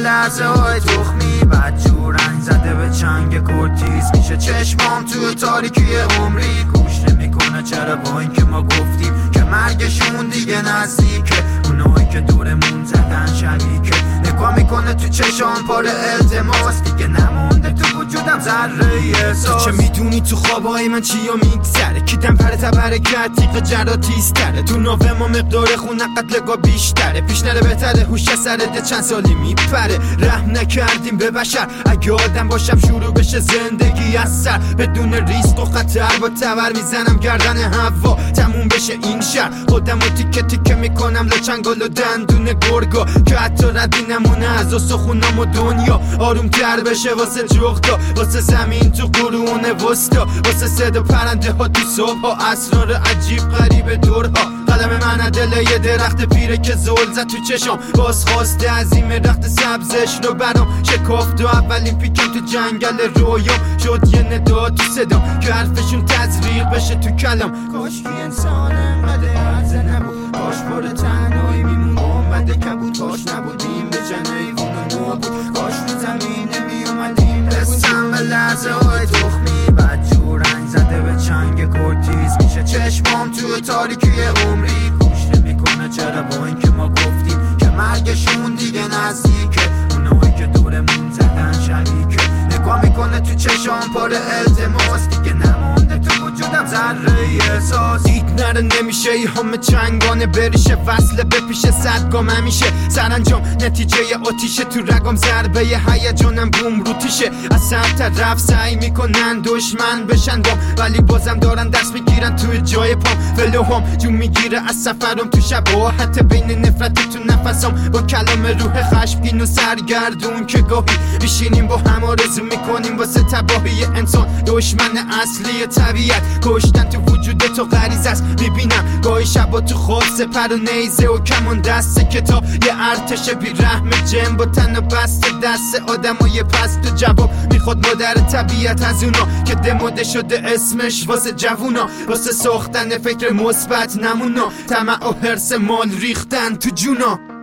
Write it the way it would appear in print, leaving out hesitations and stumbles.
لحظه های تخمی بدجور رنگ زده به چنگ کرتیز میشه چشمام توی تاریکی عمری گوش نمیکنه چرا با این که ما گفتیم که مرگشون دیگه نزدیکه اونایی که دورمون زدن شبیه نگاه میکنه تو چشام پر التماس دیگه نمونده تو وجودم ذره احساس. چه میدونی تو خوابای من چی و میگذره کیدم پر تبرکت تیغ جراتیستره تو نوه ما مقدار خون قتلگاه بیشتره پیش نره بهتره هوش سرده چند سالی میپره رحم نکردیم به بشر اگه آدم باشم شروع بشه زندگی از سر بدون ریسک و خطر با تبر میزنم گردن هوا تموم بشه این شهر خودم رو تیکه تیکه میکنم لچنگال و دندون گرگا که حتی ردی نمونه از سخونام و دنیا آروم تر بشه واسه جغدا واسه زمین تو قرون وسطا واسه صدا پرنده ها تو صبح ها اسرار عجیب غریب دورها قلم من دل یه درخت پیره که زل زد تو چشم باز خواسته عظیم رخت سبزش رو برام شکافت و اولین پیکم تو جنگل رویام شد یه ندا تو صدام که حرفشون تزریق بشه تو کلام کاش که انسان انقدر عرضه نبود کاش پر تنهایی میمون اومده کبود کاش نبودیم به جنیوون و نابود کاش رو زمینه میومدیم رسم به لحظه های تخمی بدجور رنگ زده به چنگ کرتیز میشه چشمام توی تاریکی عمری گوش نمیکنه چرا با این که ما گفتیم که مرگشون دیگه نزدیکه اونایی که دورمون زدن شبیه نگاه میکنه تو چشام پر التماس دیگه نمونده تو وجودم ذره احساس دید نره نمیشه ای همه چنگانه بریشه وصله بپیشه صدگام همیشه سرانجام نتیجه آتیشه تو رگام ضربه هیجانم بوم رو تیشه از سمت طرف سعی میکنن دشمن بشن بام ولی بازم دارن دست میگیرن توی جای پام ولوهم جون میگیره از سفرم تو شباهت بین نفرت تو نفسام با کلام روح خشمگین و سرگردون که گاهی میشینیم با هم آرزو میکنیم واسه تباهی انسان دشمن اصلی طبیعت کشتن تو وجود تو غریزه است میبینم گاهی شبا تو خواب سپر و نیزه و کمان دست کتاب یه ارتش بی رحم جن با تن و بسته دست آدمای پست و جواب میخواد مادر طبیعت از اونا که دموده شده اسمش واسه جوونا واسه ساختن فکر مثبت نمونا طمع و حرص مال ریختن تو جونا